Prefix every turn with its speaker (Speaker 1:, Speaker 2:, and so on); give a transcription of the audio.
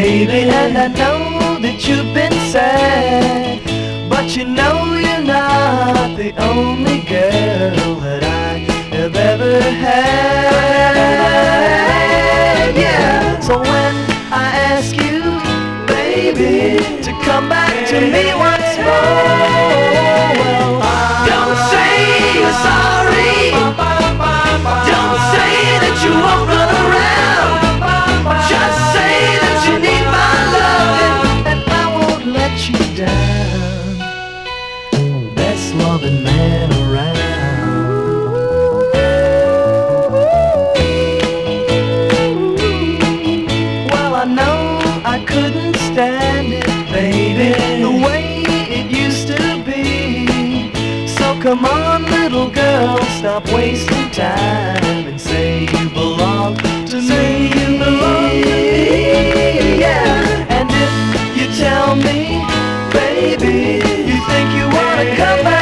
Speaker 1: baby. And I know that you've been sad, but you know you're not the only girl that I have ever had. Yeah. So when I ask you, baby, to come back to me once more, well, don't say you're sorry. Don't say that you won't run around. Just say that you need my love, and I won't let you down. Best loving man around. Well, I know I couldn't stand it, baby, the way it used to be. So come on, little girl, stop wasting time and say you belong to me. Yeah. And if you tell me, baby, you think you wanna come back